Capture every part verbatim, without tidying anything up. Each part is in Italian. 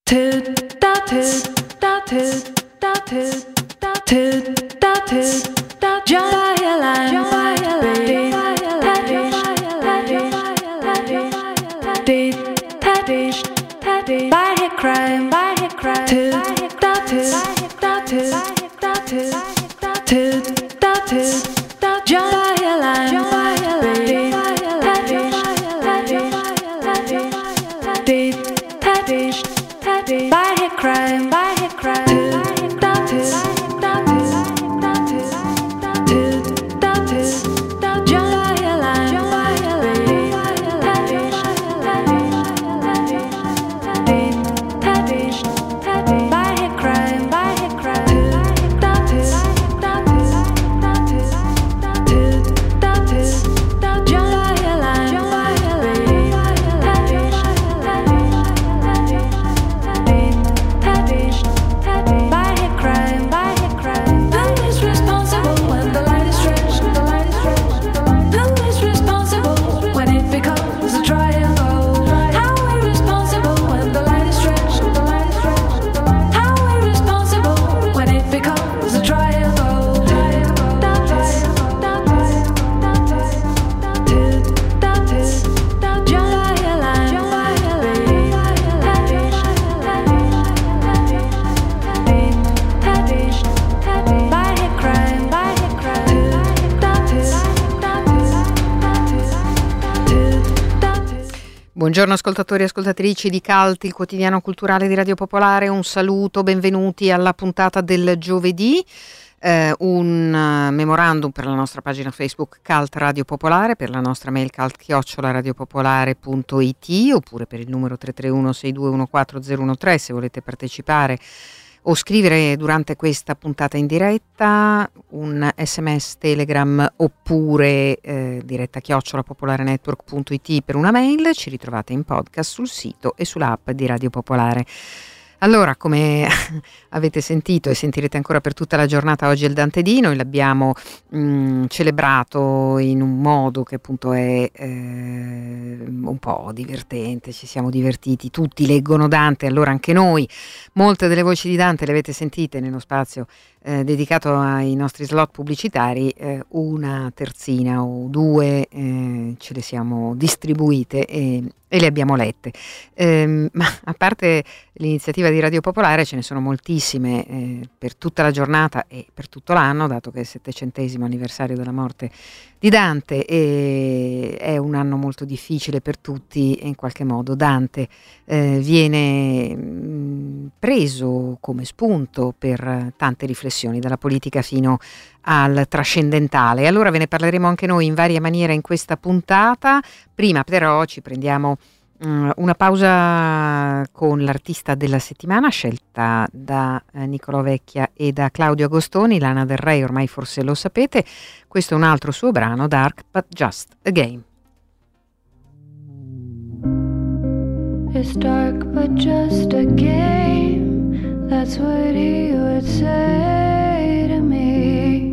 Buongiorno ascoltatori e ascoltatrici di Cult, il quotidiano culturale di Radio Popolare, un saluto, benvenuti alla puntata del giovedì, eh, un uh, memorandum per la nostra pagina Facebook Cult Radio Popolare, per la nostra mail cult chiocciola radiopopolare punto it oppure per il numero tre tre uno sei due uno quattro zero uno tre se volete partecipare o scrivere durante questa puntata in diretta, un sms, telegram oppure eh, diretta chiocciola popolarenetwork punto it per una mail. Ci ritrovate in podcast sul sito e sull'app di Radio Popolare. Allora, come avete sentito e sentirete ancora per tutta la giornata, oggi è il Dante Dì. Noi l'abbiamo mh, celebrato in un modo che appunto è eh, un po' divertente, ci siamo divertiti, tutti leggono Dante, allora anche noi. Molte delle voci di Dante le avete sentite nello spazio eh, dedicato ai nostri slot pubblicitari, eh, una terzina o due eh, ce le siamo distribuite e, e le abbiamo lette. Eh, ma a parte l'iniziativa di Radio Popolare ce ne sono moltissime eh, per tutta la giornata e per tutto l'anno, dato che è il settecentesimo anniversario della morte di Dante e è un anno molto difficile per tutti e in qualche modo Dante eh, viene mh, preso come spunto per tante riflessioni, dalla politica fino al trascendentale. Allora ve ne parleremo anche noi in varie maniere in questa puntata. Prima però ci prendiamo uh, una pausa con l'artista della settimana scelta da uh, Nicolò Vecchia e da Claudio Agostoni, Lana Del Rey, ormai forse lo sapete. Questo è un altro suo brano, Dark But Just a Game. It's dark but just a game, that's what he would say to me.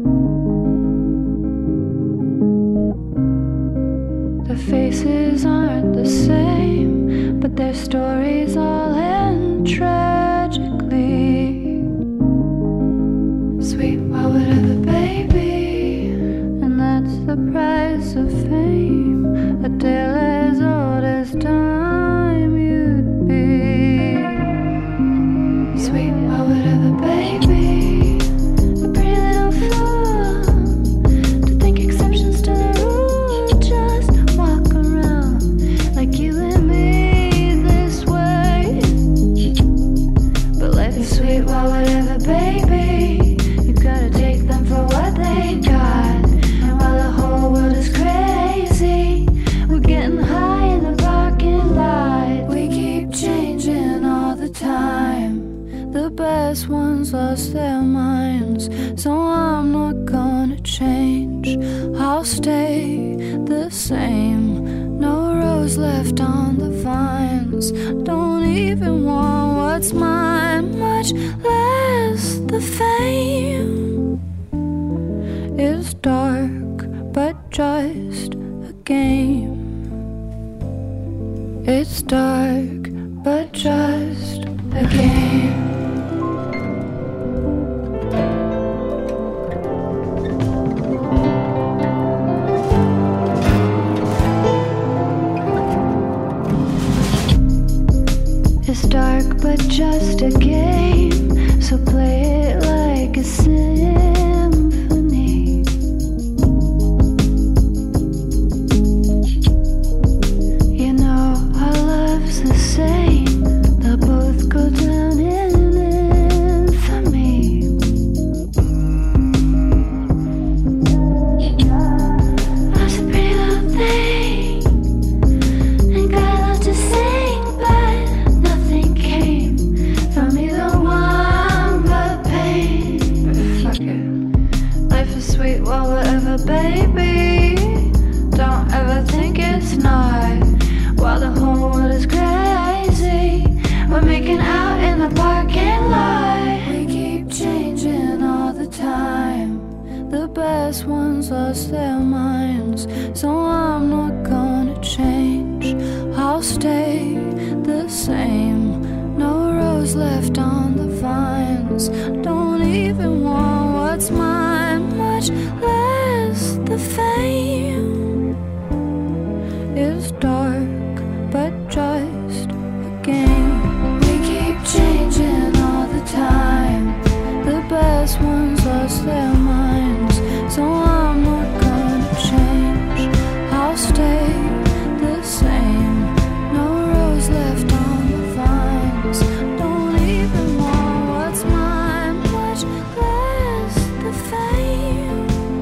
The faces aren't the same, but their stories all end tragically. Sweet, why would I, baby? And that's the price of fame, a tale as old as time you'd be. Sweet, why would I, baby? A pretty little fool to think exceptions to the rule, just walk around like you and me this way. But life is sweet, why would I, baby? You gotta take them for what they got. And while the whole world is crazy, we're getting high in the parking lot. We keep changing all the time. The best ones lost their minds, so I'm not gonna change. I'll stay the same. No rose left on the vines. Don't even want what's mine, much less the fame. It's dark, but just a game. It's dark, but just again. It's dark but just a game, so play it like a symphony. You know our love's the same, they'll both go down in infamy. I was a pretty little thing, and got a lot to say, but nothing came from either one but pain. Fuck it. Life is sweet, well, whatever, baby. Don't ever think it's not. While the whole world is crazy, we're making out in the parking lot. We keep changing all the time. The best ones lost their minds, so I'm not gonna change. I'll stay the same. No rose left on the vines. Don't even want what's mine, much less the fame. It's dark, but just a game. We keep changing all the time. The best ones lost their minds, so I'm not gonna change. I'll stay the same. No rose left on the vines. Don't even want what's mine, much less the fame.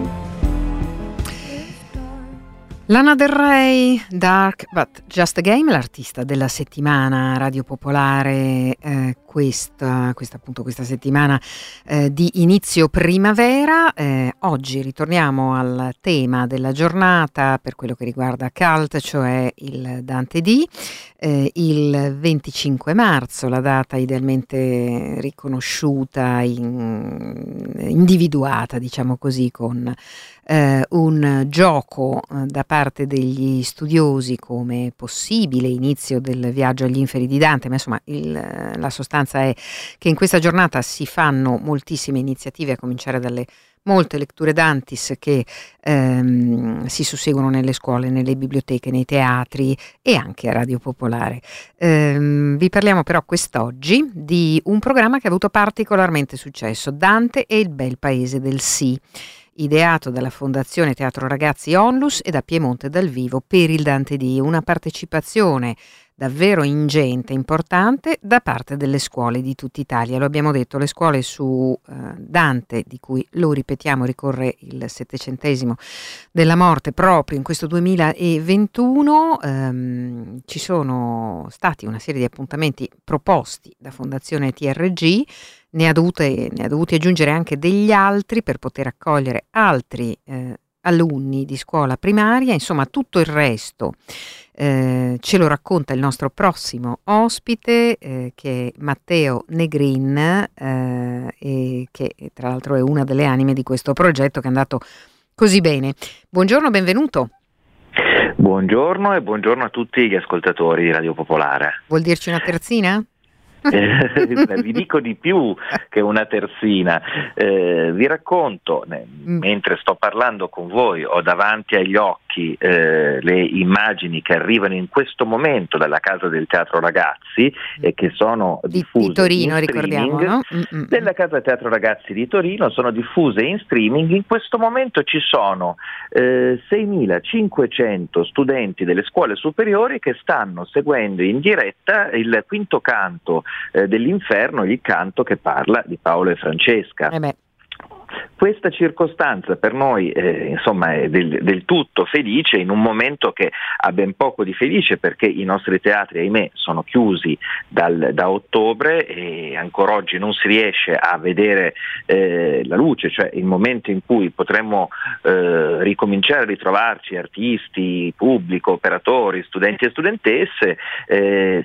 It's dark. Lana Del Rey, Dark But Just a Game, l'artista della settimana Radio Popolare, eh, questa, questa appunto questa settimana eh, di inizio primavera. Eh, oggi ritorniamo al tema della giornata per quello che riguarda Cult, cioè il Dante D. Eh, il venticinque marzo, la data idealmente riconosciuta, in, individuata, diciamo così, con eh, un gioco eh, da parte degli studiosi come possibile inizio del viaggio agli inferi di Dante, ma insomma il, la sostanza è che in questa giornata si fanno moltissime iniziative, a cominciare dalle molte letture d'Antis che ehm, si susseguono nelle scuole, nelle biblioteche, nei teatri e anche a Radio Popolare. Ehm, vi parliamo però quest'oggi di un programma che ha avuto particolarmente successo, Dante e il bel paese del sì, ideato dalla Fondazione Teatro Ragazzi Onlus e da Piemonte dal Vivo per il Dante D, una partecipazione davvero ingente, importante da parte delle scuole di tutta Italia. Lo abbiamo detto, le scuole su eh, Dante, di cui, lo ripetiamo, ricorre il settecentesimo della morte proprio in questo duemilaventuno. Ehm, ci sono stati una serie di appuntamenti proposti da Fondazione T R G, ne ha, dovute, ne ha dovuti aggiungere anche degli altri per poter accogliere altri eh, alunni di scuola primaria, insomma tutto il resto eh, ce lo racconta il nostro prossimo ospite eh, che è Matteo Negrin eh, e che tra l'altro è una delle anime di questo progetto che è andato così bene. Buongiorno, benvenuto. Buongiorno e buongiorno a tutti gli ascoltatori di Radio Popolare. Vuol dirci una terzina? Eh, vi dico di più che una terzina, eh, vi racconto, eh, mm. mentre sto parlando con voi ho davanti agli occhi eh, le immagini che arrivano in questo momento dalla Casa del Teatro Ragazzi e eh, che sono di, diffuse di Torino, in ricordiamo, no? della Casa Teatro Ragazzi di Torino, sono diffuse in streaming. In questo momento ci sono eh, seimilacinquecento studenti delle scuole superiori che stanno seguendo in diretta il quinto canto eh, dell'Inferno, il canto che parla di Paolo e Francesca. Eh beh. Questa circostanza per noi eh, insomma è del, del tutto felice, in un momento che ha ben poco di felice perché i nostri teatri, ahimè, sono chiusi dal, da ottobre e ancora oggi non si riesce a vedere eh, la luce, cioè il momento in cui potremmo eh, ricominciare a ritrovarci artisti, pubblico, operatori, studenti e studentesse, eh, ma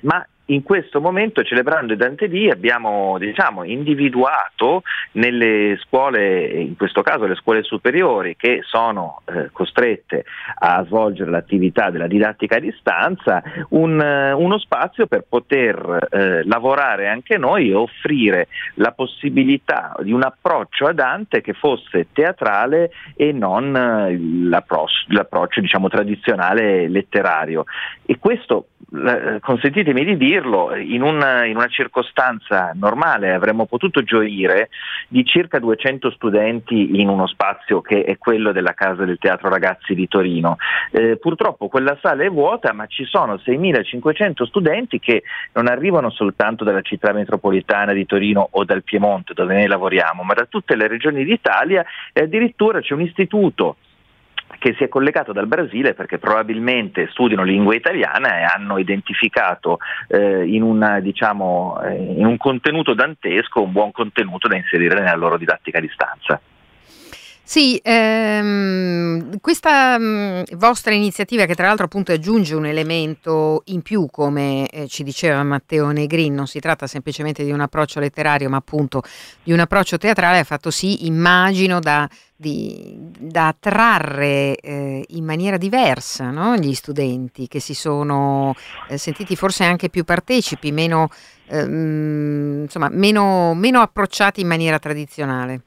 in questo momento, celebrando i Dante Dì, abbiamo diciamo, individuato nelle scuole, in questo caso le scuole superiori, che sono eh, costrette a svolgere l'attività della didattica a distanza, un, uno spazio per poter eh, lavorare anche noi e offrire la possibilità di un approccio a Dante che fosse teatrale e non eh, l'approccio, l'approccio diciamo, tradizionale letterario. E questo, eh, consentitemi di dirlo, in una, in una circostanza normale avremmo potuto gioire di circa duecento studenti in uno spazio che è quello della Casa del Teatro Ragazzi di Torino. Eh, purtroppo quella sala è vuota, ma ci sono seimilacinquecento studenti che non arrivano soltanto dalla città metropolitana di Torino o dal Piemonte, dove noi lavoriamo, ma da tutte le regioni d'Italia, e addirittura c'è un istituto che si è collegato dal Brasile perché probabilmente studiano lingua italiana e hanno identificato eh, in, una, diciamo, eh, in un contenuto dantesco un buon contenuto da inserire nella loro didattica a distanza. Sì, ehm, questa mh, vostra iniziativa, che tra l'altro appunto aggiunge un elemento in più, come eh, ci diceva Matteo Negrin, non si tratta semplicemente di un approccio letterario, ma appunto di un approccio teatrale, ha fatto sì, immagino, da, di, da attrarre eh, in maniera diversa, no? Gli studenti che si sono eh, sentiti forse anche più partecipi, meno, ehm, insomma, meno, meno approcciati in maniera tradizionale.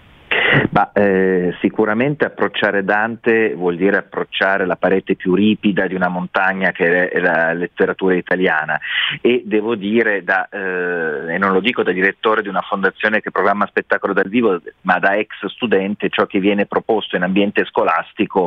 Ma eh, sicuramente approcciare Dante vuol dire approcciare la parete più ripida di una montagna che è la letteratura italiana, e devo dire, da, eh, e non lo dico da direttore di una fondazione che programma spettacolo dal vivo, ma da ex studente, ciò che viene proposto in ambiente scolastico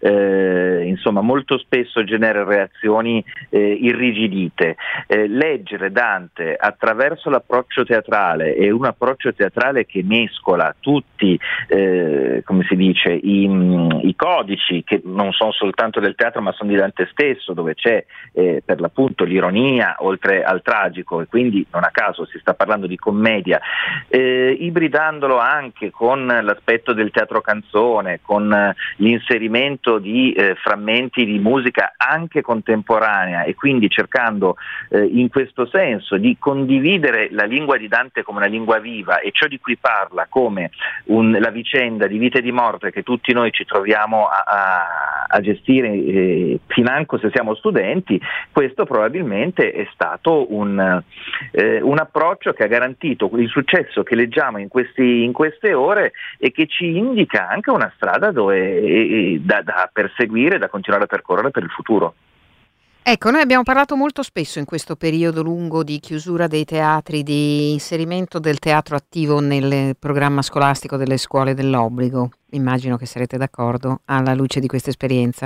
eh, insomma molto spesso genera reazioni eh, irrigidite. Eh, leggere Dante attraverso l'approccio teatrale, e un approccio teatrale che mescola tutti Eh, come si dice, i, i codici che non sono soltanto del teatro ma sono di Dante stesso, dove c'è eh, per l'appunto l'ironia oltre al tragico, e quindi non a caso si sta parlando di commedia, eh, ibridandolo anche con l'aspetto del teatro canzone, con eh, l'inserimento di eh, frammenti di musica anche contemporanea, e quindi cercando eh, in questo senso di condividere la lingua di Dante come una lingua viva, e ciò di cui parla come un, la vicenda di vita e di morte che tutti noi ci troviamo a, a, a gestire eh, financo se siamo studenti. Questo probabilmente è stato un, eh, un approccio che ha garantito il successo che leggiamo in, questi, in queste ore, e che ci indica anche una strada dove, eh, da, da perseguire, da continuare a percorrere per il futuro. Ecco, noi abbiamo parlato molto spesso in questo periodo lungo di chiusura dei teatri, di inserimento del teatro attivo nel programma scolastico delle scuole dell'obbligo. Immagino che sarete d'accordo alla luce di questa esperienza.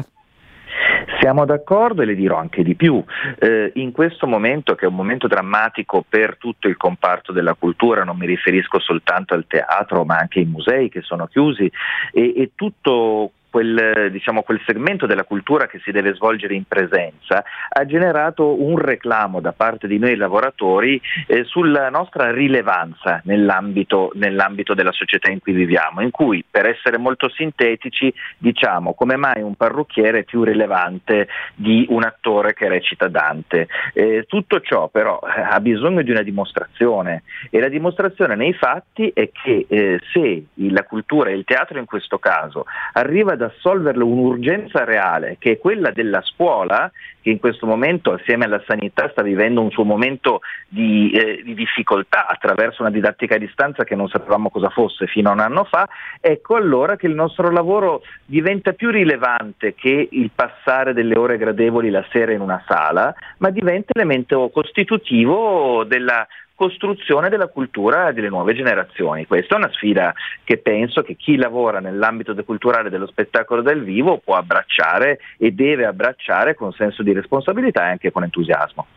Siamo d'accordo, e le dirò anche di più. Eh, in questo momento, che è un momento drammatico per tutto il comparto della cultura, non mi riferisco soltanto al teatro ma anche ai musei che sono chiusi, e, e tutto Quel, diciamo, quel segmento della cultura che si deve svolgere in presenza, ha generato un reclamo da parte di noi lavoratori eh, sulla nostra rilevanza nell'ambito, nell'ambito della società in cui viviamo, in cui, per essere molto sintetici, diciamo come mai un parrucchiere è più rilevante di un attore che recita Dante. Eh, tutto ciò però ha bisogno di una dimostrazione, e la dimostrazione nei fatti è che eh, se la cultura e il teatro in questo caso arriva ad assolvere un'urgenza reale, che è quella della scuola, che in questo momento assieme alla sanità sta vivendo un suo momento di, eh, di difficoltà attraverso una didattica a distanza che non sapevamo cosa fosse fino a un anno fa, ecco allora che il nostro lavoro diventa più rilevante che il passare delle ore gradevoli la sera in una sala, ma diventa elemento costitutivo della costruzione della cultura delle nuove generazioni. Questa è una sfida che penso che chi lavora nell'ambito culturale dello spettacolo dal vivo può abbracciare, e deve abbracciare con senso di responsabilità e anche con entusiasmo.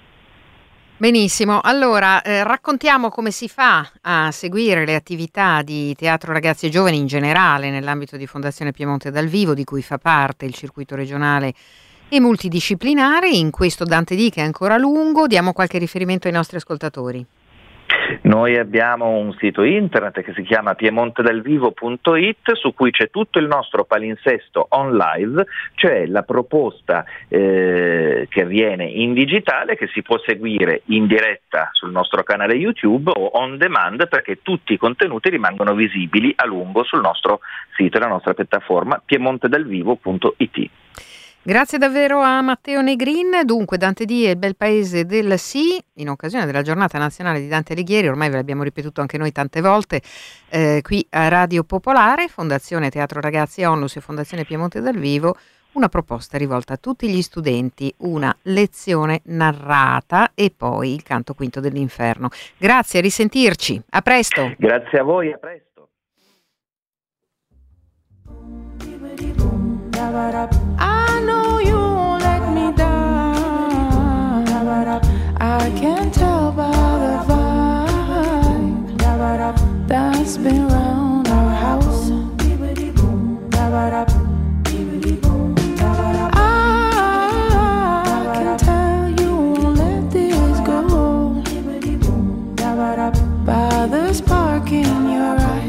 Benissimo, allora eh, raccontiamo come si fa a seguire le attività di Teatro Ragazzi e Giovani in generale nell'ambito di Fondazione Piemonte dal Vivo, di cui fa parte il circuito regionale e multidisciplinare. In questo Dante Dì, che è ancora lungo, diamo qualche riferimento ai nostri ascoltatori. Noi abbiamo un sito internet che si chiama piemontedalvivo punto it, su cui c'è tutto il nostro palinsesto on live, cioè la proposta eh, che avviene in digitale, che si può seguire in diretta sul nostro canale YouTube o on demand, perché tutti i contenuti rimangono visibili a lungo sul nostro sito e la nostra piattaforma piemontedalvivo punto it. Grazie davvero a Matteo Negrin. Dunque, Dante D e il bel paese del sì, in occasione della giornata nazionale di Dante Alighieri, ormai ve l'abbiamo ripetuto anche noi tante volte, eh, qui a Radio Popolare, Fondazione Teatro Ragazzi Onlus e Fondazione Piemonte dal Vivo, una proposta rivolta a tutti gli studenti, una lezione narrata e poi il canto quinto dell'inferno. Grazie, a risentirci, a presto. Grazie a voi, a presto. I know you won't let me down. I can tell by the vibe that's been round our house. I can tell you won't let this go. By the spark in your eye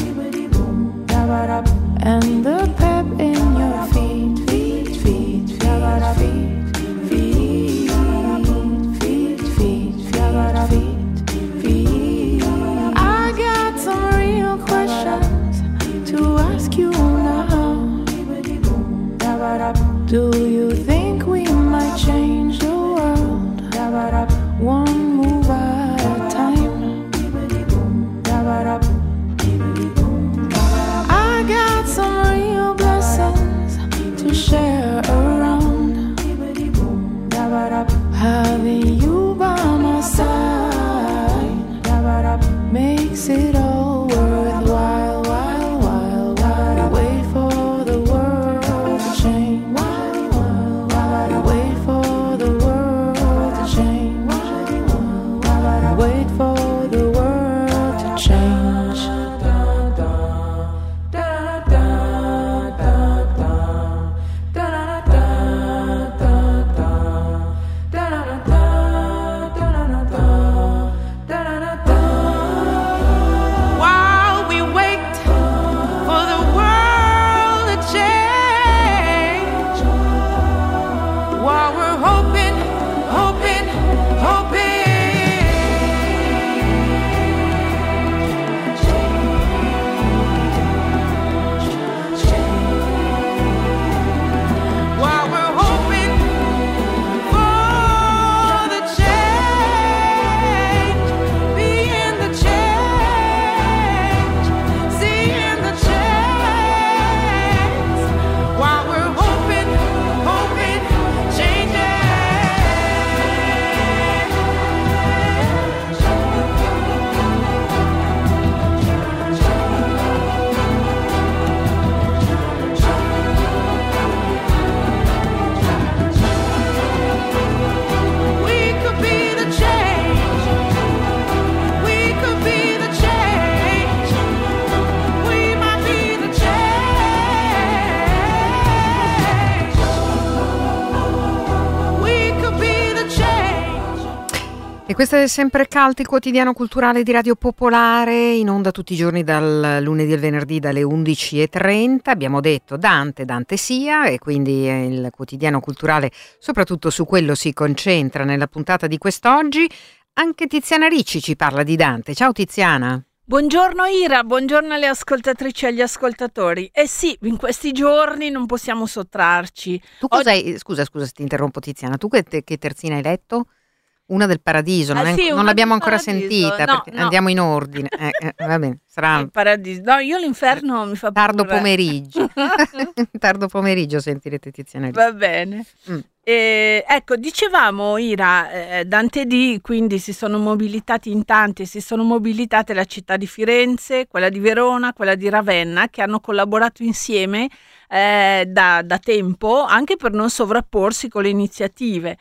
and the pep in your feet, feet, feet, feet, feet, feet, feet, feet, feet, feet. I got some real questions to ask you now. Do you think we might change the world one move at a time? I got some real blessings to share around. Having you by my side makes it all worthwhile, while, while, while we wait for the world to change. We wait for the world to change. We wait for the world to change. While we wait for the world to change, while we're hoping, hoping, hoping. While we're hoping for the change, being the change, seeing the change. While we're hoping, hoping, changing. We could be the change. We could be the change. We might be the change. We could be the change. E questo è sempre Cult, il quotidiano culturale di Radio Popolare, in onda tutti i giorni dal lunedì al venerdì dalle undici e trenta. Abbiamo detto Dante, Dante sia, e quindi eh, il quotidiano culturale soprattutto su quello si concentra nella puntata di quest'oggi. Anche Tiziana Ricci ci parla di Dante. Ciao Tiziana. Buongiorno Ira, buongiorno alle ascoltatrici e agli ascoltatori. Eh sì, in questi giorni non possiamo sottrarci. Tu cos'hai? Scusa, scusa se ti interrompo Tiziana, tu che, te- che terzina hai letto? Una del Paradiso, non, Ah, è- sì, non una l'abbiamo del ancora Paradiso. sentita, No, perché no. andiamo in ordine. Eh, eh, va bene, sarà Il paradiso. No, io l'inferno mi fa tardo paura. pomeriggio. Tardo pomeriggio sentirete Tiziana Ricci. Va bene. Mm. Eh, ecco, dicevamo Ira, eh, Dante D, quindi si sono mobilitati in tanti, si sono mobilitate la città di Firenze, quella di Verona, quella di Ravenna, che hanno collaborato insieme eh, da, da tempo, anche per non sovrapporsi con le iniziative.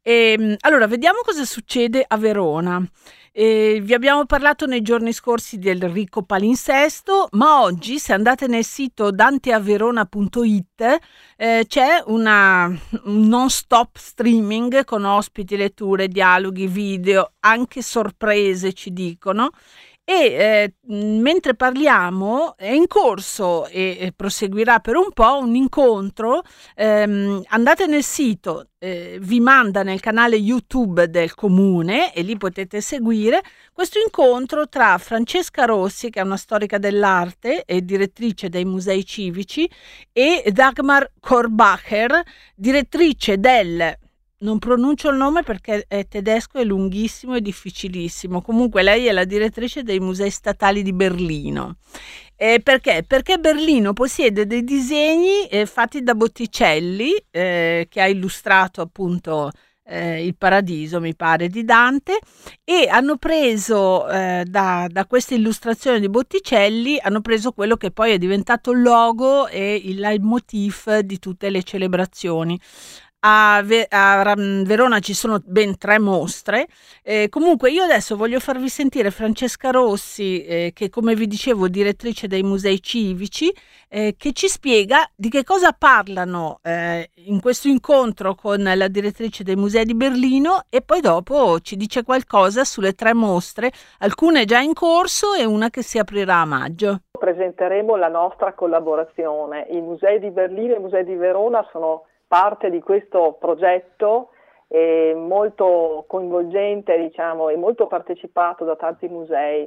E, allora, vediamo cosa succede a Verona. Eh, vi abbiamo parlato nei giorni scorsi del ricco palinsesto, ma oggi, se andate nel sito danteaverona punto it, eh, c'è una, un non-stop streaming con ospiti, letture, dialoghi, video, anche sorprese, ci dicono. E eh, mentre parliamo è in corso e, e proseguirà per un po' un incontro. Ehm, andate nel sito, eh, vi manda nel canale YouTube del comune e lì potete seguire questo incontro tra Francesca Rossi, che è una storica dell'arte e direttrice dei musei civici, e Dagmar Korbacher, direttrice del... Non pronuncio il nome perché è tedesco, è lunghissimo e difficilissimo. Comunque lei è la direttrice dei musei statali di Berlino. Eh, perché? Perché Berlino possiede dei disegni eh, fatti da Botticelli, eh, che ha illustrato appunto eh, il Paradiso, mi pare, di Dante, e hanno preso eh, da, da questa illustrazione di Botticelli, hanno preso quello che poi è diventato il logo e il leitmotiv di tutte le celebrazioni. A, Ve- a Verona ci sono ben tre mostre. Eh, comunque io adesso voglio farvi sentire Francesca Rossi, eh, che come vi dicevo è direttrice dei musei civici, eh, che ci spiega di che cosa parlano eh, in questo incontro con la direttrice dei musei di Berlino, e poi dopo ci dice qualcosa sulle tre mostre, alcune già in corso e una che si aprirà a maggio. Presenteremo la nostra collaborazione. I musei di Berlino e i musei di Verona sono parte di questo progetto eh, molto coinvolgente, diciamo, e molto partecipato da tanti musei.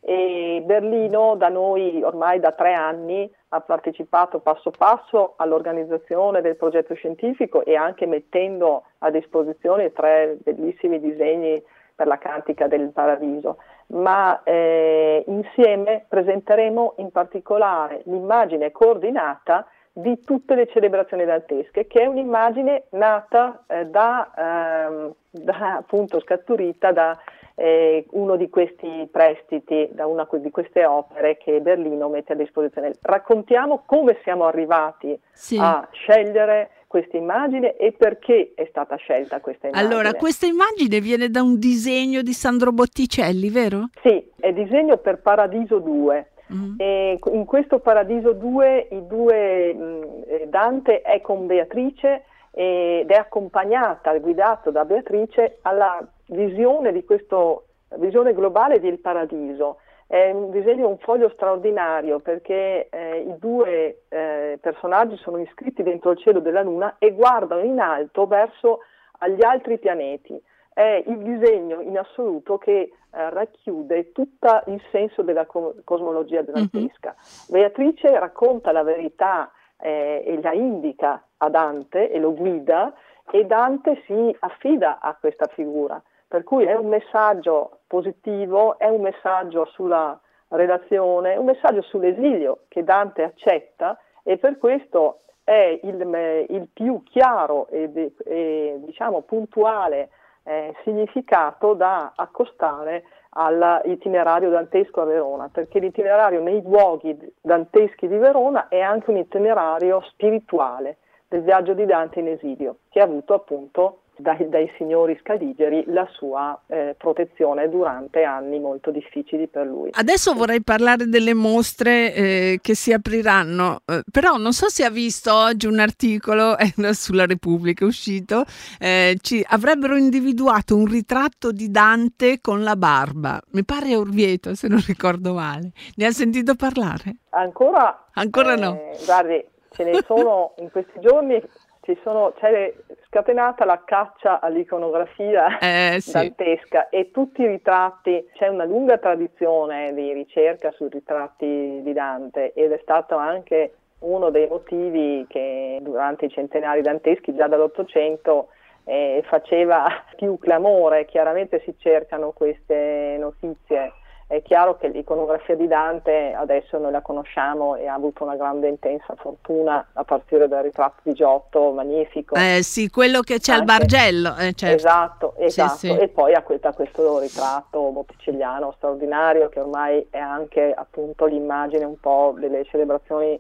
E Berlino da noi ormai da tre anni ha partecipato passo passo all'organizzazione del progetto scientifico e anche mettendo a disposizione tre bellissimi disegni per la Cantica del Paradiso. Ma eh, insieme presenteremo in particolare l'immagine coordinata di tutte le celebrazioni dantesche, che è un'immagine nata eh, da, ehm, da appunto scaturita da eh, uno di questi prestiti, da una di queste opere che Berlino mette a disposizione. Raccontiamo come siamo arrivati sì. a scegliere questa immagine e perché è stata scelta questa immagine. Allora, questa immagine viene da un disegno di Sandro Botticelli, vero? Sì, è disegno per Paradiso due. Mm-hmm. E in questo Paradiso due i due mh, Dante è con Beatrice ed è accompagnata, guidato da Beatrice alla visione di questo visione globale del Paradiso. È un disegno, un foglio straordinario, perché eh, i due eh, personaggi sono iscritti dentro il cielo della Luna e guardano in alto verso agli altri pianeti. È il disegno in assoluto che eh, racchiude tutto il senso della co- cosmologia dantesca. Mm-hmm. Beatrice racconta la verità eh, e la indica a Dante e lo guida, e Dante si affida a questa figura, per cui è un messaggio positivo, è un messaggio sulla relazione, un messaggio sull'esilio che Dante accetta, e per questo è il, il più chiaro e, e diciamo puntuale Eh, significato da accostare all'itinerario dantesco a Verona, perché l'itinerario nei luoghi danteschi di Verona è anche un itinerario spirituale del viaggio di Dante in esilio, che ha avuto appunto dai, dai signori scaligeri la sua eh, protezione durante anni molto difficili per lui. Adesso vorrei parlare delle mostre eh, che si apriranno, eh, però non so se ha visto oggi un articolo eh, sulla Repubblica uscito, eh, ci avrebbero individuato un ritratto di Dante con la barba, mi pare a Orvieto se non ricordo male. Ne ha sentito parlare? Ancora? Ancora eh, no. Guardi, ce ne sono in questi giorni. Ci sono, c'è scatenata la caccia all'iconografia eh, sì. dantesca, e tutti i ritratti, c'è una lunga tradizione di ricerca sui ritratti di Dante, ed è stato anche uno dei motivi che durante i centenari danteschi, già dall'Ottocento, eh, faceva più clamore. Chiaramente si cercano queste notizie. È chiaro che l'iconografia di Dante adesso noi la conosciamo e ha avuto una grande intensa fortuna a partire dal ritratto di Giotto, magnifico. Eh sì, quello che c'è al Bargello. Eh, certo. Esatto, esatto. Sì, sì. E poi a questo, a questo ritratto botticelliano straordinario, che ormai è anche appunto l'immagine un po' delle celebrazioni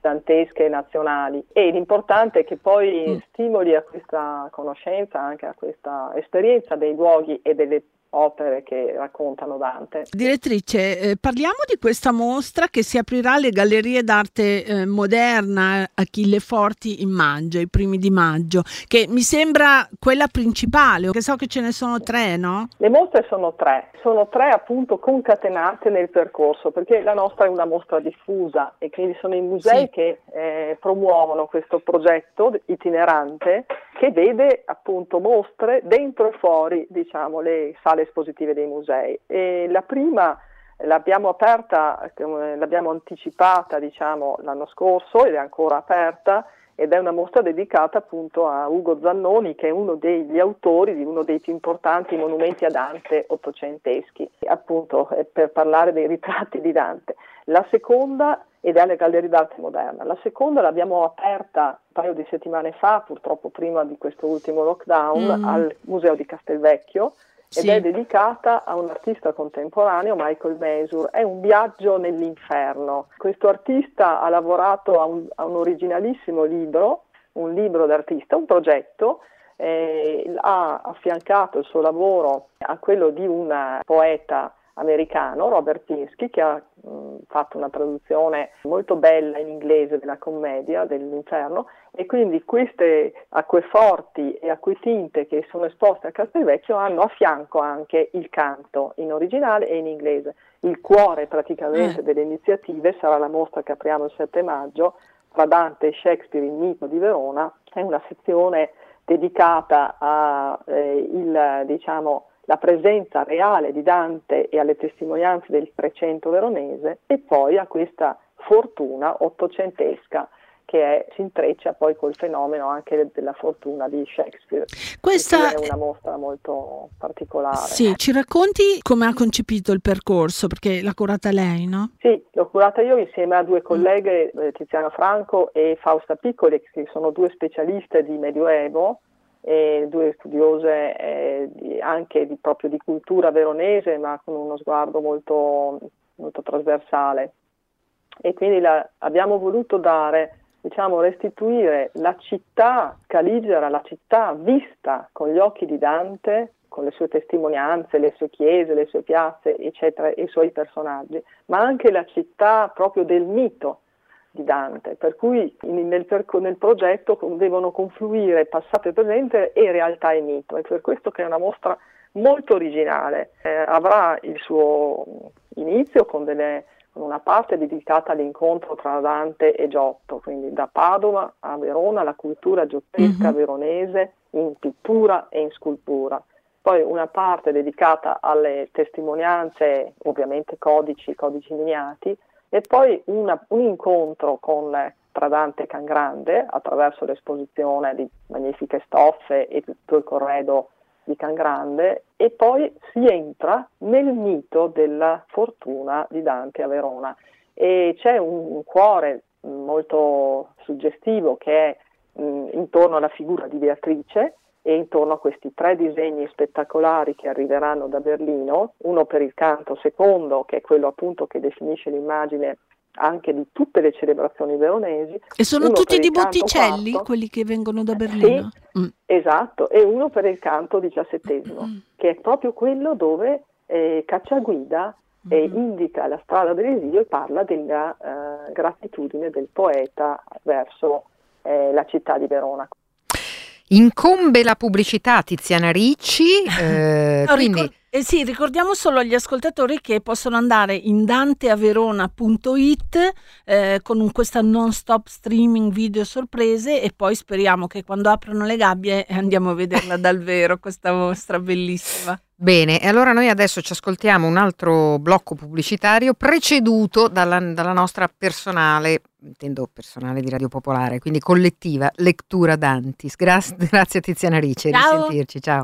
dantesche nazionali, e l'importante è che poi mm. stimoli a questa conoscenza, anche a questa esperienza dei luoghi e delle opere che raccontano Dante. Direttrice, eh, parliamo di questa mostra che si aprirà alle Gallerie d'Arte eh, Moderna Achille Forti in maggio, i primi di maggio, che mi sembra quella principale, che so che ce ne sono tre, no? Le mostre sono tre, sono tre appunto concatenate nel percorso, perché la nostra è una mostra diffusa e quindi sono i musei sì. che eh, promuovono questo progetto itinerante che vede appunto mostre dentro e fuori, diciamo, le sale espositive dei musei. E la prima l'abbiamo aperta, l'abbiamo anticipata, diciamo, l'anno scorso, ed è ancora aperta, ed è una mostra dedicata appunto a Ugo Zannoni, che è uno degli autori di uno dei più importanti monumenti a Dante ottocenteschi, appunto per parlare dei ritratti di Dante. La seconda, ed è alle Gallerie d'Arte Moderna, la seconda l'abbiamo aperta un paio di settimane fa, purtroppo prima di questo ultimo lockdown, mm. al Museo di Castelvecchio, ed sì. è dedicata a un artista contemporaneo, Michael Mesur. È un viaggio nell'inferno. Questo artista ha lavorato a un, a un originalissimo libro, un libro d'artista, un progetto, eh, ha affiancato il suo lavoro a quello di un poeta americano, Robert Pinsky, che ha mh, fatto una traduzione molto bella in inglese della commedia dell'inferno, e quindi queste acqueforti e acquetinte che sono esposte a Castelvecchio hanno a fianco anche il canto in originale e in inglese. Il cuore praticamente eh. delle iniziative sarà la mostra che apriamo il sette maggio, tra Dante e Shakespeare, il mito di Verona. È una sezione dedicata a eh, il, diciamo, la presenza reale di Dante e alle testimonianze del Trecento veronese, e poi a questa fortuna ottocentesca che è, si intreccia poi col fenomeno anche della fortuna di Shakespeare. Questa è una mostra molto particolare. Sì, ci racconti come ha concepito il percorso, perché l'ha curata lei, no? Sì, l'ho curata io insieme a due colleghe, mm. Tiziana Franco e Fausta Piccoli, che sono due specialiste di Medioevo, e due studiose eh, di, anche di, proprio di cultura veronese, ma con uno sguardo molto, molto trasversale. E quindi la, abbiamo voluto dare, diciamo, restituire la città Caligera, la città vista con gli occhi di Dante, con le sue testimonianze, le sue chiese, le sue piazze, eccetera, e i suoi personaggi, ma anche la città proprio del mito di Dante, per cui nel, nel progetto devono confluire passato e presente e realtà e mito, e per questo che è una mostra molto originale. Eh, avrà il suo inizio con, delle, con una parte dedicata all'incontro tra Dante e Giotto, quindi da Padova a Verona, la cultura giottesca mm-hmm. veronese in pittura e in scultura. Poi una parte dedicata alle testimonianze, ovviamente codici, codici miniati, e poi una, un incontro con tra Dante e Cangrande attraverso l'esposizione di magnifiche stoffe e tutto il corredo di Cangrande, e poi si entra nel mito della fortuna di Dante a Verona, e c'è un, un cuore molto suggestivo che è mh, intorno alla figura di Beatrice e intorno a questi tre disegni spettacolari che arriveranno da Berlino, uno per il canto secondo, che è quello appunto che definisce l'immagine anche di tutte le celebrazioni veronesi. E sono tutti di Botticelli, quarto, quelli che vengono da Berlino? Sì, mm. esatto, e uno per il canto diciassettesimo, mm. che è proprio quello dove eh, Cacciaguida mm. eh, indica la strada dell'esilio e parla della eh, gratitudine del poeta verso eh, la città di Verona. Incombe la pubblicità Tiziana Ricci, eh, no, quindi... ricor- eh sì, ricordiamo solo agli ascoltatori che possono andare in danteaverona punto it eh, con un, questa non stop streaming video sorprese, e poi speriamo che quando aprono le gabbie andiamo a vederla dal vero, questa mostra bellissima. Bene, e allora noi adesso ci ascoltiamo un altro blocco pubblicitario preceduto dalla, dalla nostra personale, intendo personale di Radio Popolare, quindi collettiva Lectura Dantis. Gra- grazie a Tiziana Ricci, ciao. Risentirci, ciao.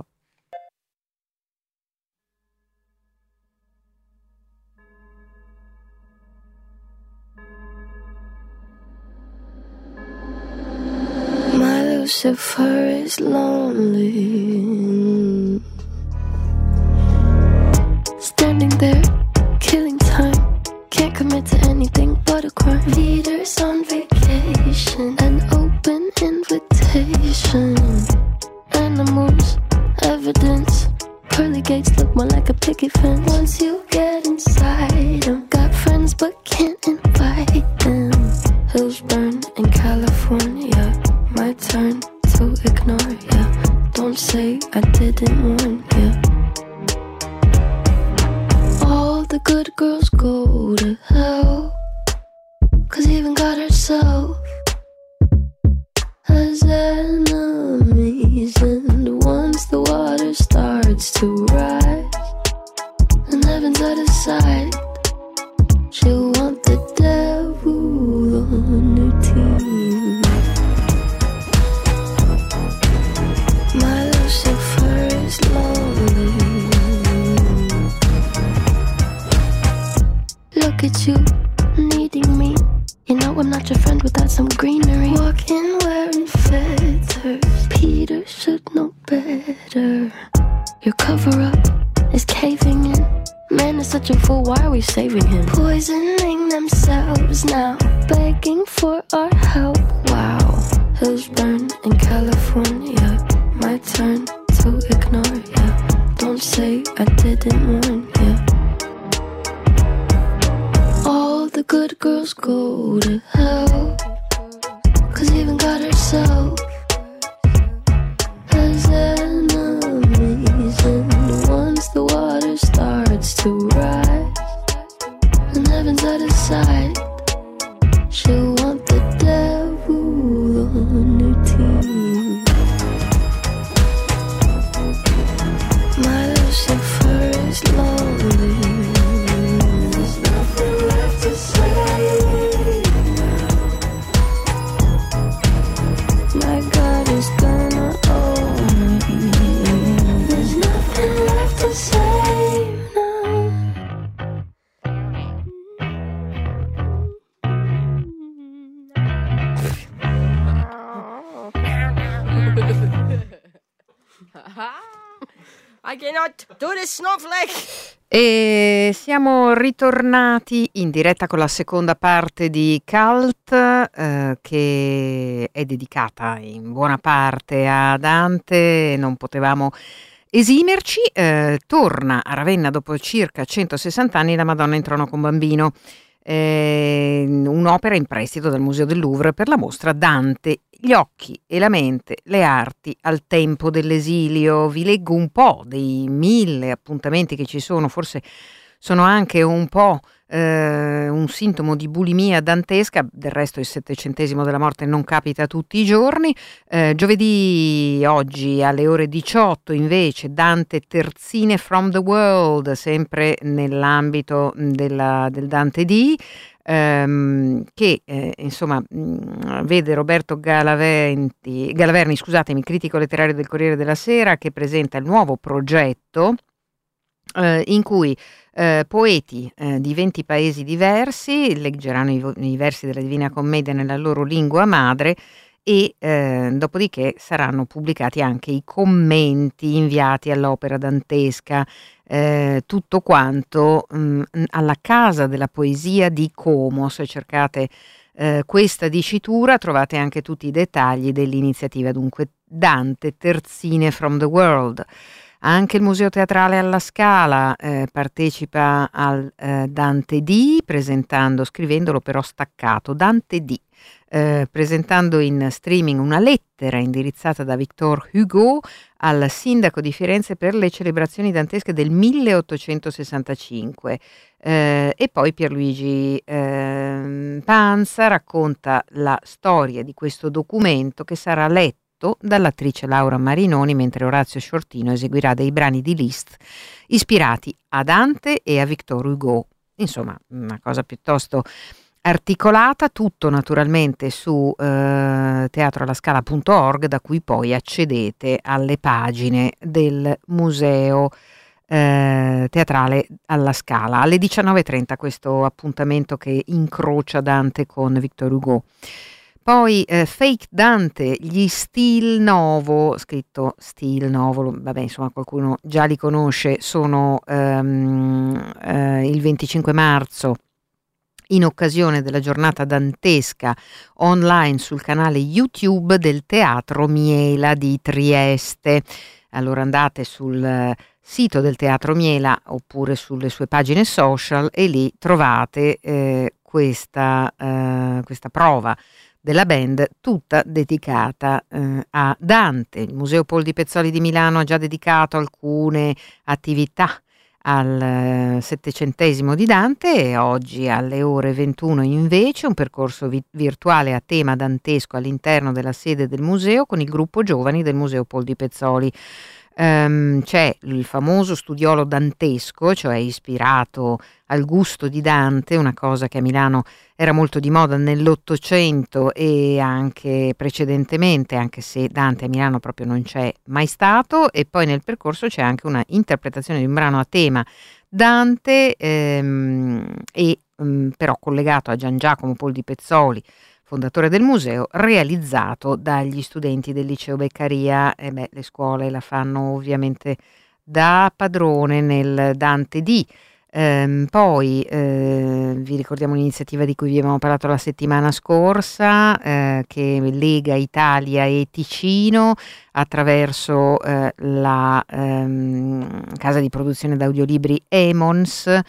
My Lucifer is lonely, standing there, killing time. Can't commit to anything but a crime. Leaders on vacation. gates look more like a picket fence. Once you get inside them, got friends but can't invite them. Hills burn in California, my turn to ignore ya. Don't say I didn't warn ya. All the good girls go to hell, 'cause even God herself has enemies. And once the water starts to rise and heaven's out of sight, she'll want the devil on her team. My Lucifer is lonely. Look at you, needing me. You know I'm not your friend without some greenery. Walking wearing feathers, Peter should know better. Your cover-up is caving in. Man is such a fool, why are we saving him? Poisoning themselves now, begging for our help. Wow, hills burn in California, my turn to ignore ya. Don't say I didn't warn ya. All the good girls go to hell, 'cause even God herself has enemies. And once the water starts to rise and heaven's out of sight, she'll want the devil on her team. My Lucifer is lonely. There's nothing left to say. My God is gonna own me. There's nothing left to say now. I cannot do the snowflake. E siamo ritornati in diretta con la seconda parte di Cult, eh, che è dedicata in buona parte a Dante. Non potevamo esimerci. Eh, torna a Ravenna dopo circa centosessanta anni La Madonna in trono con bambino, eh, un'opera in prestito dal Museo del Louvre per la mostra Dante, gli occhi e la mente, le arti al tempo dell'esilio. Vi leggo un po' dei mille appuntamenti che ci sono, forse sono anche un po' eh, un sintomo di bulimia dantesca, del resto il settecentesimo della morte non capita tutti i giorni. Eh, giovedì oggi alle ore diciotto invece Dante Terzine from the World, sempre nell'ambito della, del Dante D, ehm, che eh, insomma mh, vede Roberto Galaventi, Galaverni, scusatemi, critico letterario del Corriere della Sera, che presenta il nuovo progetto eh, in cui eh, poeti eh, di venti paesi diversi leggeranno i, i versi della Divina Commedia nella loro lingua madre e eh, dopodiché saranno pubblicati anche i commenti inviati all'opera dantesca, eh, tutto quanto mh, alla Casa della Poesia di Como. Se cercate eh, questa dicitura trovate anche tutti i dettagli dell'iniziativa. Dunque Dante Terzine from the World. Anche il Museo Teatrale alla Scala eh, partecipa al eh, Dante D, presentando, scrivendolo però staccato, Dante D, eh, presentando in streaming una lettera indirizzata da Victor Hugo al sindaco di Firenze per le celebrazioni dantesche del milleottocentosessantacinque. Eh, e poi Pierluigi eh, Panza racconta la storia di questo documento che sarà letto dall'attrice Laura Marinoni, mentre Orazio Sciortino eseguirà dei brani di Liszt ispirati a Dante e a Victor Hugo. Insomma, una cosa piuttosto articolata, tutto naturalmente su eh, teatroallascala punto org, da cui poi accedete alle pagine del Museo eh, Teatrale alla Scala. Alle diciannove e trenta questo appuntamento che incrocia Dante con Victor Hugo. Poi eh, Fake Dante, gli Stil Novo, scritto Stil Novo, vabbè insomma qualcuno già li conosce, sono ehm, eh, il venticinque marzo in occasione della giornata dantesca online sul canale YouTube del Teatro Miela di Trieste. Allora andate sul sito del Teatro Miela oppure sulle sue pagine social, e lì trovate eh, questa, eh, questa prova della band tutta dedicata eh, a Dante. Il Museo Paul di Pezzoli di Milano ha già dedicato alcune attività al eh, settecentesimo di Dante, e oggi alle ore ventuno invece un percorso vi- virtuale a tema dantesco all'interno della sede del museo con il gruppo giovani del Museo Paul di Pezzoli. Um, c'è il famoso studiolo dantesco, cioè ispirato al gusto di Dante, una cosa che a Milano era molto di moda nell'Ottocento e anche precedentemente, anche se Dante a Milano proprio non c'è mai stato. E poi nel percorso c'è anche una interpretazione di un brano a tema Dante, ehm, e um, però collegato a Gian Giacomo Paul di Pezzoli, fondatore del museo, realizzato dagli studenti del liceo Beccaria. E beh, le scuole la fanno ovviamente da padrone nel Dante D. Ehm, poi eh, vi ricordiamo un'iniziativa di cui vi abbiamo parlato la settimana scorsa, eh, che lega Italia e Ticino attraverso eh, la ehm, casa di produzione d'audiolibri Emons.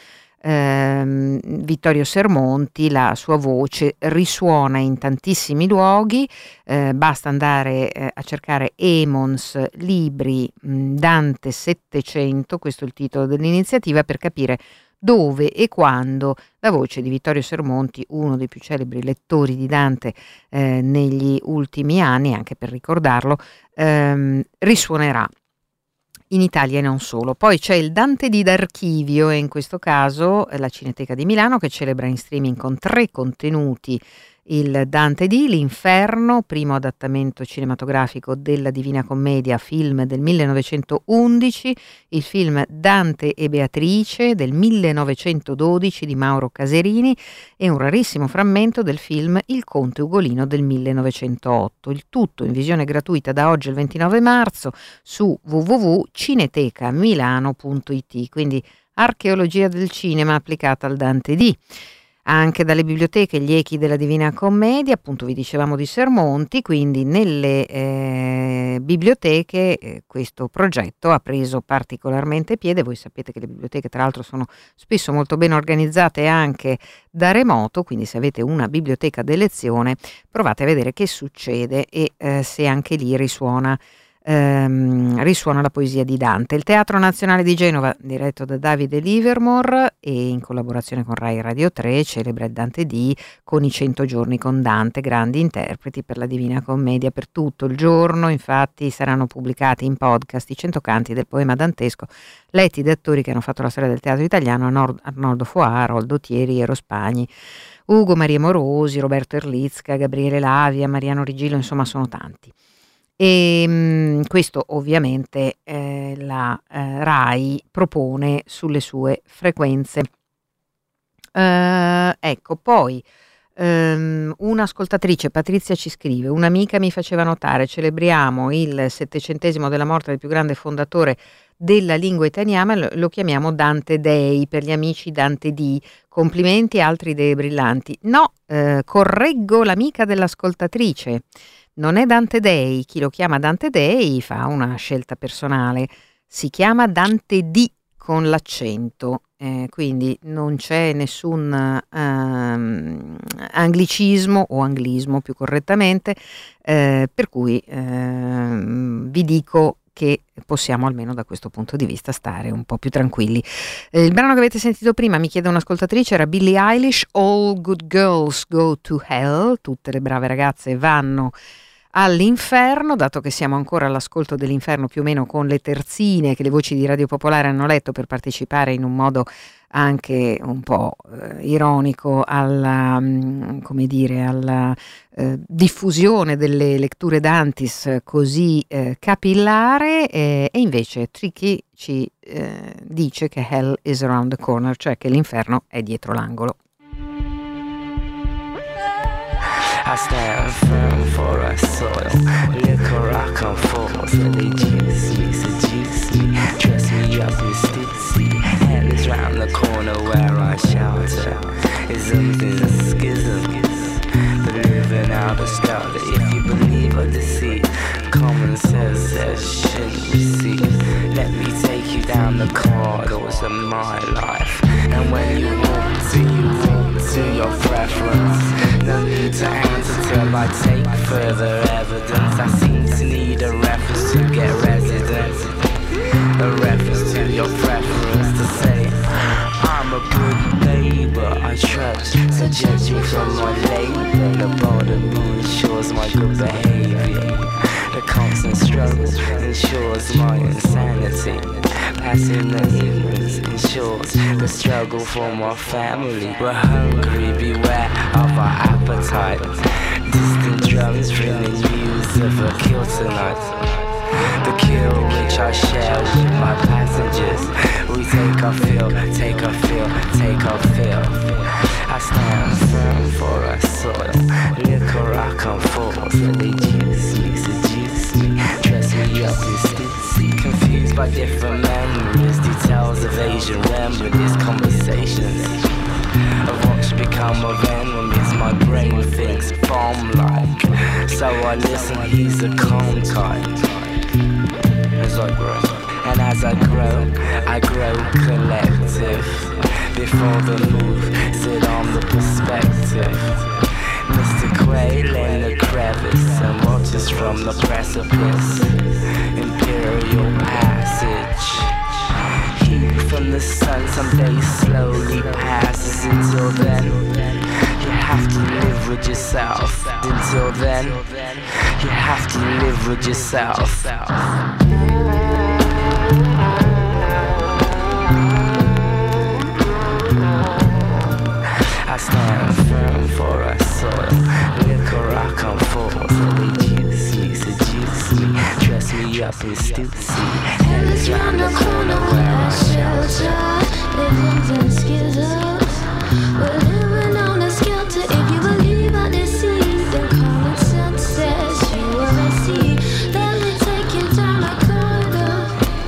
Eh, Vittorio Sermonti, la sua voce risuona in tantissimi luoghi, eh, basta andare eh, a cercare Emons libri mh, Dante settecento, questo è il titolo dell'iniziativa, per capire dove e quando la voce di Vittorio Sermonti, uno dei più celebri lettori di Dante eh, negli ultimi anni, anche per ricordarlo, ehm, risuonerà in Italia e non solo. Poi c'è il Dante D d'Archivio, e in questo caso la Cineteca di Milano, che celebra in streaming con tre contenuti il Dante D, l'Inferno, primo adattamento cinematografico della Divina Commedia, film del millenovecentoundici, il film Dante e Beatrice del millenovecentododici di Mauro Caserini e un rarissimo frammento del film Il Conte Ugolino del millenovecentootto. Il tutto in visione gratuita da oggi al ventinove marzo su w w w punto cinetecamilano punto i t, quindi archeologia del cinema applicata al Dante D. Anche dalle biblioteche gli echi della Divina Commedia, appunto vi dicevamo di Sermonti, quindi nelle eh, biblioteche eh, questo progetto ha preso particolarmente piede. Voi sapete che le biblioteche tra l'altro sono spesso molto ben organizzate anche da remoto, quindi se avete una biblioteca d'elezione provate a vedere che succede e eh, se anche lì risuona Ehm, risuona la poesia di Dante. Il Teatro Nazionale di Genova, diretto da Davide Livermore e in collaborazione con Rai Radio tre, celebra il Dante D con i cento giorni con Dante, grandi interpreti per la Divina Commedia. Per tutto il giorno infatti saranno pubblicati in podcast i cento canti del poema dantesco, letti da attori che hanno fatto la storia del teatro italiano: Arnoldo Foà, Roldo Thieri, Ero Spagni, Ugo Maria Morosi, Roberto Erlitzka, Gabriele Lavia, Mariano Rigillo, insomma sono tanti. E mh, questo ovviamente eh, la eh, Rai propone sulle sue frequenze. Uh, ecco, poi um, un'ascoltatrice, Patrizia, ci scrive: un'amica mi faceva notare, celebriamo il settecentesimo della morte del più grande fondatore della lingua italiana, lo, lo chiamiamo Dante Day, per gli amici Dante D. Complimenti, altre idee brillanti. No, eh, correggo l'amica dell'ascoltatrice. Non è Dante Day, chi lo chiama Dante Day fa una scelta personale, si chiama Dante D con l'accento, eh, quindi non c'è nessun um, anglicismo o anglismo più correttamente, eh, per cui eh, vi dico che possiamo almeno da questo punto di vista stare un po' più tranquilli. Eh, il brano che avete sentito prima, mi chiede un'ascoltatrice, era Billie Eilish, All Good Girls Go to Hell, tutte le brave ragazze vanno all'inferno, dato che siamo ancora all'ascolto dell'inferno più o meno con le terzine che le voci di Radio Popolare hanno letto per partecipare in un modo anche un po' eh, ironico alla, mh, come dire, alla eh, diffusione delle letture d'Antis così eh, capillare, eh, e invece Tricky ci eh, dice che Hell is around the corner, cioè che l'inferno è dietro l'angolo. I stand firm for our soil. Liquor I come forth, and they juice me, seduce me, dress me up in stitsy. Hell is round the corner where I shelter. Isms in a schism, but living out a scout. If you believe or deceit, common sense says shouldn't receive. Let me take you down the corridors of my life. And when you walk to, you walk to your preference. No need to answer till I take further evidence. I seem to need a reference to get residence. A reference to your preference to say I'm a good neighbor, I trust. So judge me from my label. The border ensures my good behavior. The constant struggle ensures my insanity. Passing the ignorance ensures the struggle for my family. We're hungry, beware of our appetite. Distant drums ringing news of a kill tonight. The kill which I share with my passengers. We take our fill, take our fill, take our fill. I stand firm for our soil. Liquor I come forth, they juice me, seduce me, dress me up in stitsy. Confused by different memories, details of Asian remedies, conversations of what should become of enemies. My brain thinks bomb-like, so I listen, he's a calm type. As I grow, and as I grow, I grow collective. Before the move, sit on the perspective. Mister Quail in the crevice and watches from the precipice. Imperial passage. Heat from the sun someday slowly passes. Until then, you have to live with yourself. Until then, you have to live with yourself. I stand firm for our soil. Liquor I come forth, they juice me, seduce me, dress me up in stitsy. Hell is round the corner where I shelter. Living in skittles. We're living on a skelter. If you believe I deceive, then common sense says you are a seed. Let me take you down the corridor.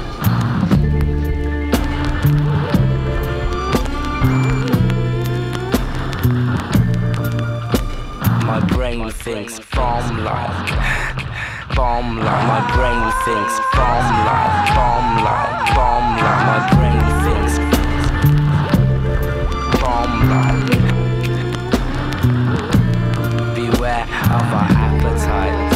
My brain thinks bomb-like, bomb-like. My brain thinks bomb-like, bomb-like, bomb-like. My brain thinks bomb-like. Beware of our appetite.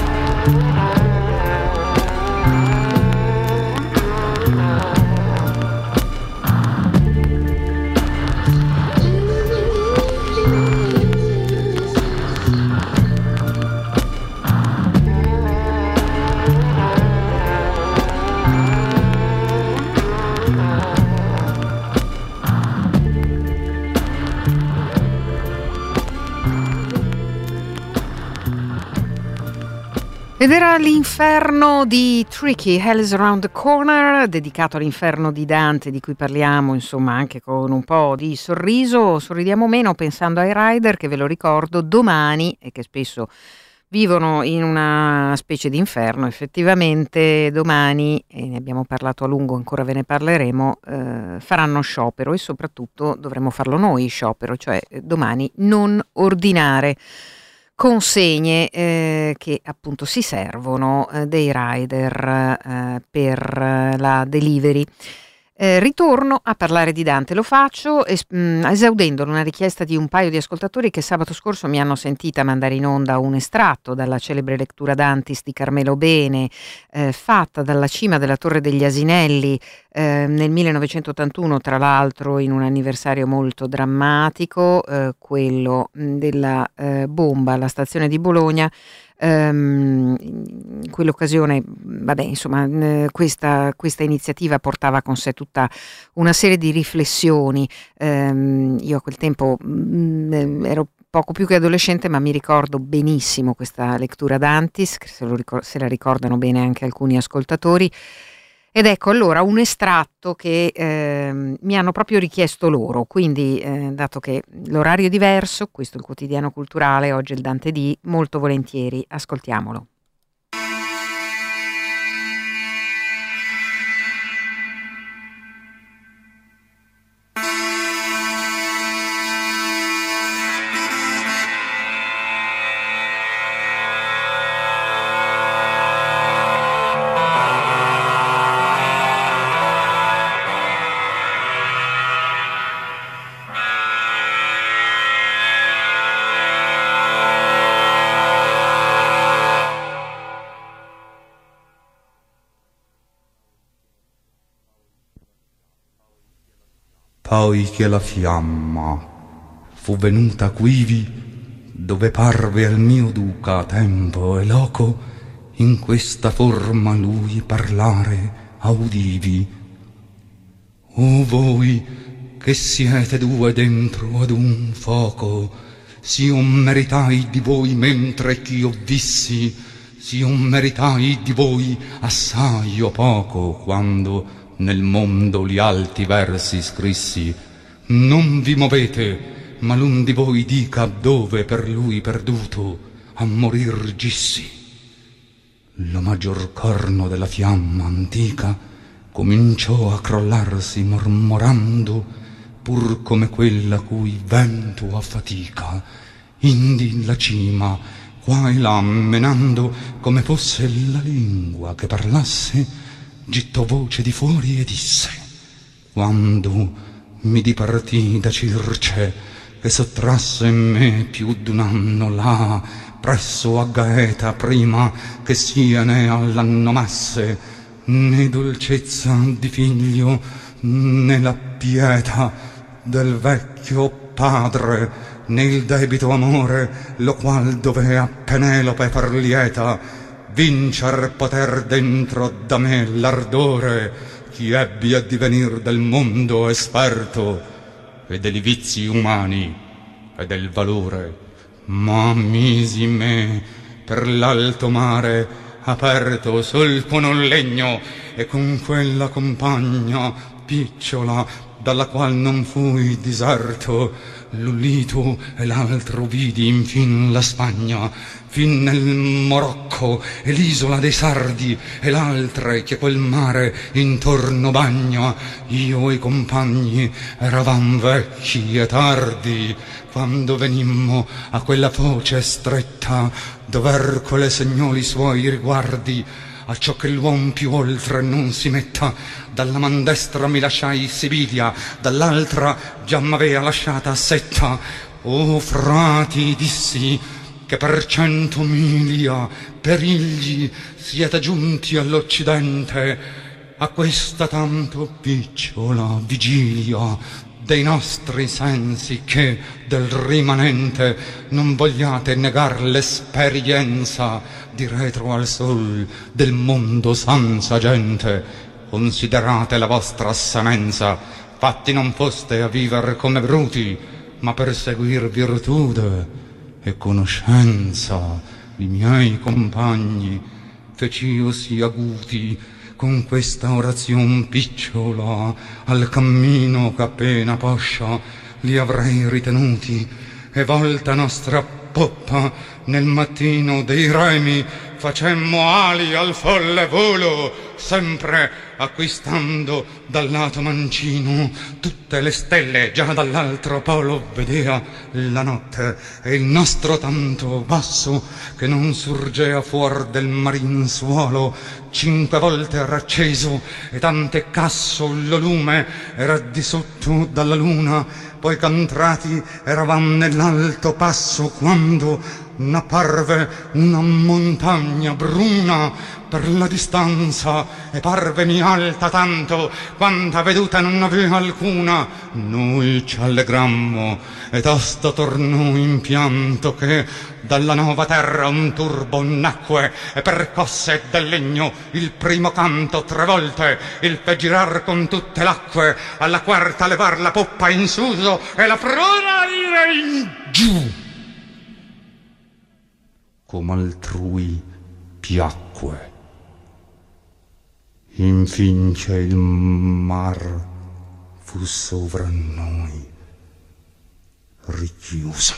Ed era l'inferno di Tricky, Hell is Around the Corner, dedicato all'inferno di Dante, di cui parliamo insomma anche con un po' di sorriso. Sorridiamo meno pensando ai rider, che ve lo ricordo domani e che spesso vivono in una specie di inferno. Effettivamente domani, e ne abbiamo parlato a lungo, ancora ve ne parleremo, eh, faranno sciopero, e soprattutto dovremo farlo noi sciopero, cioè domani non ordinare consegne eh, che appunto si servono eh, dei rider eh, per la delivery. Eh, ritorno a parlare di Dante, lo faccio es- mh, esaudendo una richiesta di un paio di ascoltatori che sabato scorso mi hanno sentita mandare in onda un estratto dalla celebre lettura Dantis di Carmelo Bene, eh, fatta dalla cima della Torre degli Asinelli eh, nel millenovecentottantuno, tra l'altro in un anniversario molto drammatico, eh, quello mh, della eh, bomba alla stazione di Bologna. Um, in quell'occasione, vabbè, insomma, eh, questa, questa iniziativa portava con sé tutta una serie di riflessioni. Um, io a quel tempo mh, ero poco più che adolescente, ma mi ricordo benissimo questa lettura Dantis, se, lo ricor- se la ricordano bene anche alcuni ascoltatori. Ed ecco allora un estratto che eh, mi hanno proprio richiesto loro, quindi eh, dato che l'orario è diverso, questo è il quotidiano culturale, oggi è il Dante D, molto volentieri ascoltiamolo. poi che la fiamma fu venuta quivi, dove parve al mio duca tempo e loco in questa forma lui parlare audivi. O voi che siete due dentro ad un foco, s'io meritai di voi mentre ch'io vissi, s'io meritai di voi assai o poco, quando nel mondo gli alti versi scrissi. Non vi movete, ma l'un di voi dica dove per lui perduto a morir gissi. Lo maggior corno della fiamma antica cominciò a crollarsi mormorando, pur come quella cui vento affatica, indi la cima qua e là menando, come fosse la lingua che parlasse, gittò voce di fuori e disse: quando mi dipartì da Circe, che sottrasse me più d'un anno là presso a Gaeta, prima che sia ne all'anno masse né dolcezza di figlio né la pietà del vecchio padre né il debito amore, lo qual dovea Penelope far lieta, vincer poter dentro da me l'ardore, chi ebbi a divenir del mondo esperto e dei vizi umani e del valore, ma misi me per l'alto mare aperto sul non legno, e con quella compagna picciola dalla qual non fui diserto, l'Ulitu e l'altro vidi infin la Spagna, fin nel Morocco e l'isola dei Sardi, e l'altre che quel mare intorno bagna. Io e i compagni eravam vecchi e tardi, quando venimmo a quella foce stretta, dover quelle segnoli suoi riguardi, a ciò che l'uom più oltre non si metta. Dalla man destra mi lasciai Sibilia, dall'altra già m'avea lasciata Setta. O frati, dissi, che per cento milia perigli siete giunti all'Occidente, a questa tanto picciola vigilia dei nostri sensi, che del rimanente non vogliate negar l'esperienza di retro al sol del mondo senza gente. Considerate la vostra semenza, fatti non foste a viver come bruti, ma per seguir virtude e conoscenza. I miei compagni fec'io sì aguti con questa orazion picciola, al cammino che appena poscia li avrei ritenuti, e volta nostra poppa nel mattino dei remi facemmo ali al folle volo, sempre acquistando dal lato mancino tutte le stelle. Già dall'altro polo vedea la notte e il nostro tanto basso, che non surgea fuor del marin suolo, cinque volte era acceso, e tante casso lo lume era di sotto dalla luna. Poi ch'entrati eravam nell'alto passo, quando n'apparve una montagna bruna per la distanza, e parvemi alta tanto quanta veduta non aveva alcuna. Noi ci allegrammo e tosto tornò in pianto, che dalla nuova terra un turbo nacque e percosse del legno il primo canto tre volte, il fe girar con tutte l'acque, alla quarta levar la poppa in suso e la prora ire in giù, come altrui piacque. Infinché il mar fu sovra noi richiuso.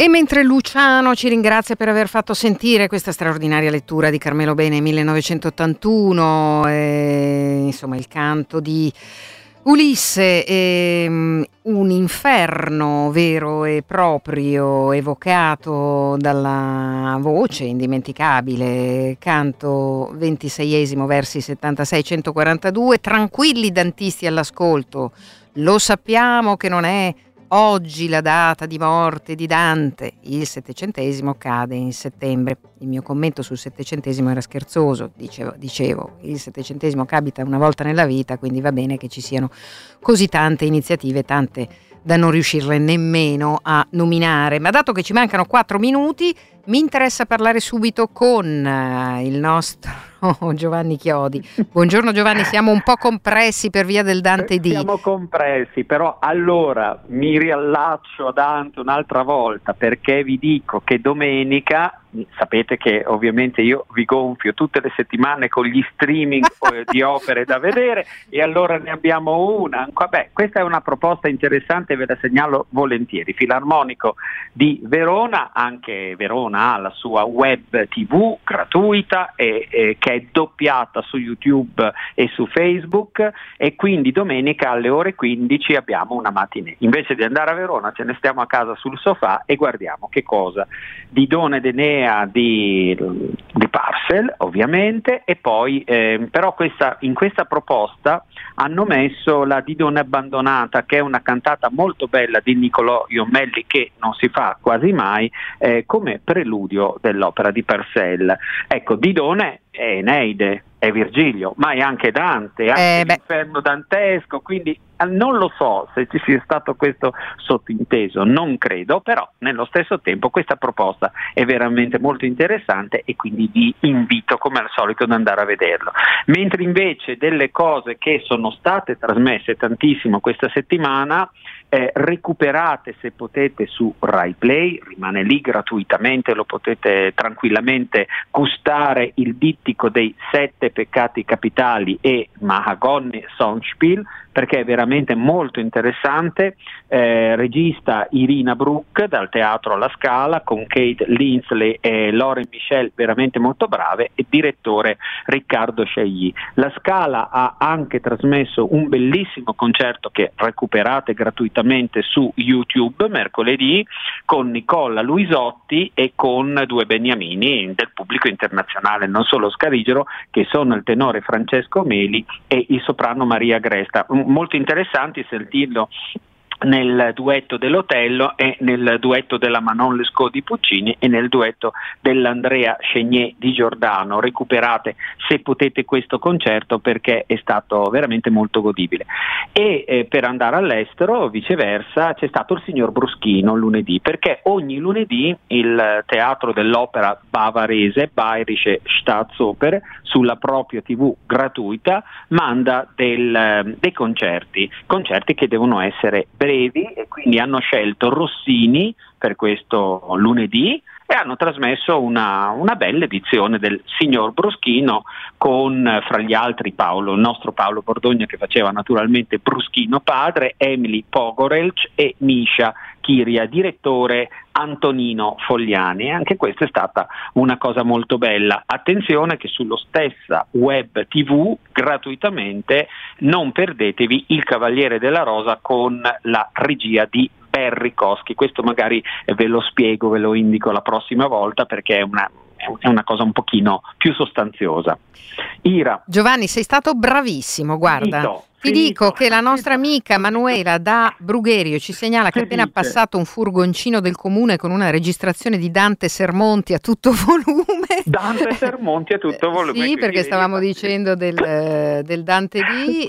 E mentre Luciano ci ringrazia per aver fatto sentire questa straordinaria lettura di Carmelo Bene millenovecentottantuno, eh, insomma il canto di Ulisse, eh, un inferno vero e proprio evocato dalla voce indimenticabile, canto ventiseiesimo, versi settantasei centoquarantadue, tranquilli dantisti all'ascolto, lo sappiamo che non è oggi la data di morte di Dante, il settecentesimo cade in settembre. Il mio commento sul settecentesimo era scherzoso, dicevo, dicevo il settecentesimo capita una volta nella vita, quindi va bene che ci siano così tante iniziative, tante da non riuscirle nemmeno a nominare. Ma dato che ci mancano quattro minuti, mi interessa parlare subito con il nostro Giovanni Chiodi. Buongiorno Giovanni, siamo un po' compressi per via del Dante D. Siamo compressi, però allora mi riallaccio a Dante un'altra volta, perché vi dico che domenica, sapete che ovviamente io vi gonfio tutte le settimane con gli streaming di opere da vedere, e allora ne abbiamo una. Vabbè, questa è una proposta interessante, ve la segnalo volentieri. Filarmonico di Verona, anche Verona ha la sua web tv gratuita e, e che è doppiata su YouTube e su Facebook, e quindi domenica alle ore quindici abbiamo una matinée. Invece di andare a Verona ce ne stiamo a casa sul sofà e guardiamo che cosa? Didone ed Enea di, di Parcel, ovviamente, e poi eh, però questa, in questa proposta hanno messo la Didone abbandonata, che è una cantata molto bella di Niccolò Jommelli, che non si fa quasi mai, eh, come preludio dell'opera di Purcell. Ecco, Didone è Eneide, è Virgilio, ma è anche Dante, anche eh, l'inferno dantesco, quindi non lo so se ci sia stato questo sottinteso, non credo, però nello stesso tempo questa proposta è veramente molto interessante e quindi vi invito come al solito ad andare a vederlo. Mentre invece delle cose che sono state trasmesse tantissimo questa settimana, Eh, recuperate se potete su Rai Play, rimane lì gratuitamente, lo potete tranquillamente gustare, il dittico dei sette peccati capitali e Mahagoni Songspiel, perché è veramente molto interessante. Eh, regista Irina Bruck dal Teatro alla Scala, con Kate Linsley e Lauren Michel veramente molto brave, e direttore Riccardo Chailly. La Scala ha anche trasmesso un bellissimo concerto che recuperate gratuitamente su YouTube mercoledì, con Nicola Luisotti e con due beniamini del pubblico internazionale, non solo Scarigero, che sono il tenore Francesco Meli e il soprano Maria Gresta. Molto interessanti, sentirlo nel duetto dell'Otello e nel duetto della Manon Lescaut di Puccini e nel duetto dell'Andrea Chenier di Giordano. Recuperate se potete questo concerto, perché è stato veramente molto godibile. E eh, per andare all'estero, viceversa, c'è stato il signor Bruschino lunedì, perché ogni lunedì il Teatro dell'Opera Bavarese, Bayerische Staatsoper, sulla propria tivù gratuita manda del, dei concerti, concerti che devono essere brevi, e quindi hanno scelto Rossini per questo lunedì e hanno trasmesso una, una bella edizione del signor Bruschino, con fra gli altri Paolo, il nostro Paolo Bordogna, che faceva naturalmente Bruschino padre, Emily Pogorelc e Misha Chiria, direttore Antonino Fogliani. E anche questa è stata una cosa molto bella. Attenzione che sullo stessa web tv gratuitamente non perdetevi Il Cavaliere della Rosa con la regia di Perry Coschi. Questo magari ve lo spiego, ve lo indico la prossima volta, perché è una è una cosa un pochino più sostanziosa. Ira. Giovanni, sei stato bravissimo, guarda. Finito, Ti finito, dico che la nostra amica Manuela da Brugherio ci segnala che è appena passato un furgoncino del comune con una registrazione di Dante Sermonti a tutto volume. Dante Sermonti a tutto volume. Sì, perché stavamo dicendo del, eh, del Dante D.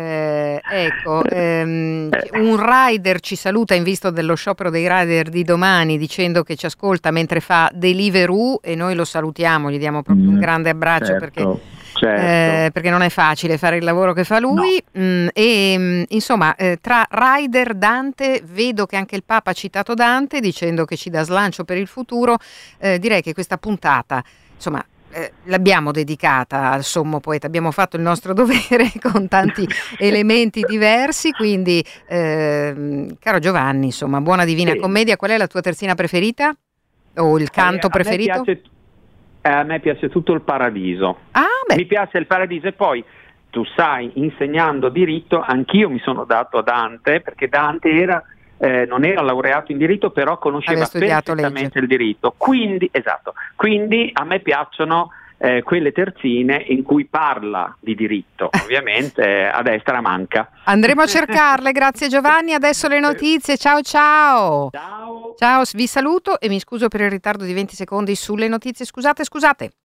Eh, ecco, ehm, un rider ci saluta in vista dello sciopero dei rider di domani, dicendo che ci ascolta mentre fa Deliveroo, e noi lo salutiamo, gli diamo proprio mm, un grande abbraccio, certo, perché, certo. Eh, perché non è facile fare il lavoro che fa lui. No. Mm, e mm, insomma, eh, tra rider, Dante, vedo che anche il Papa ha citato Dante dicendo che ci dà slancio per il futuro. Eh, direi che questa puntata, insomma, eh, l'abbiamo dedicata al sommo poeta, abbiamo fatto il nostro dovere con tanti elementi diversi, quindi eh, caro Giovanni, insomma, buona Divina sì. Commedia, qual è la tua terzina preferita? O il canto eh, preferito? A me, piace, eh, a me piace tutto il Paradiso. Ah, beh. Mi piace il Paradiso e poi tu sai, insegnando diritto, anch'io mi sono dato a Dante, perché Dante era, eh, non era laureato in diritto, però conosceva perfettamente legge. il diritto. Quindi, esatto, quindi a me piacciono eh, quelle terzine in cui parla di diritto, ovviamente a destra manca. Andremo a cercarle, grazie Giovanni, adesso le notizie, ciao ciao! Ciao! Ciao, vi saluto e mi scuso per il ritardo di venti secondi sulle notizie, scusate, scusate!